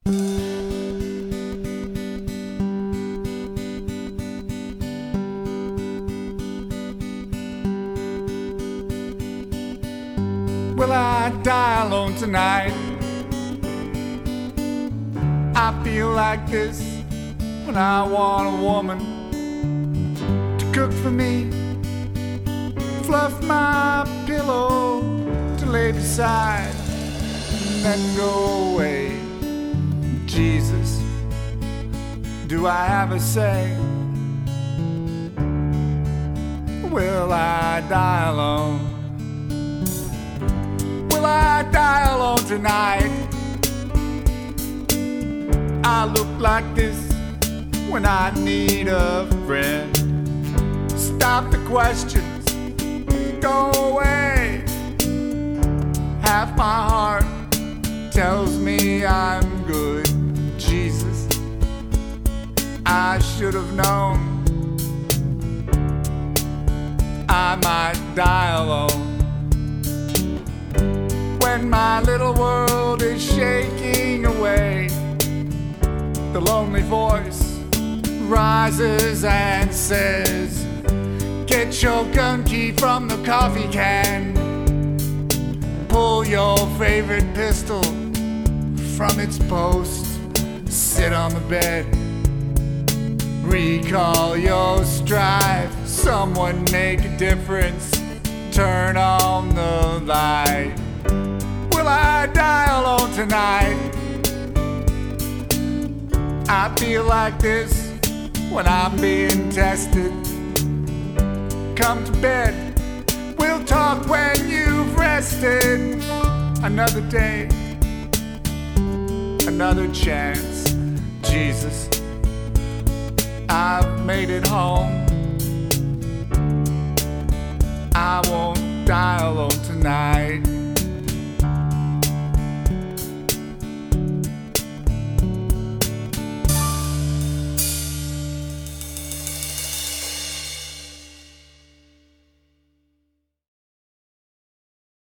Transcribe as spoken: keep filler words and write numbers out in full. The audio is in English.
Will I die alone tonight? I feel like this when I want a woman to cook for me, fluff my pillow, to lay beside and then go away. Jesus, do I have a say? Will I die alone? Will I die alone tonight? I look like this when I need a friend. Stop the questions, go away. Half my heart tells me I'm good. Jesus, I should have known I might die alone. When my little world is shaking away, the lonely voice rises and says, get your gun key from the coffee can, pull your favorite pistol from its post, sit on the bed, recall your strife, someone make a difference, turn on the light. Will I die alone tonight? I feel like this when I'm being tested. Come to bed, we'll talk when you've rested. Another day, another chance. Jesus, I've made it home. I won't die alone tonight.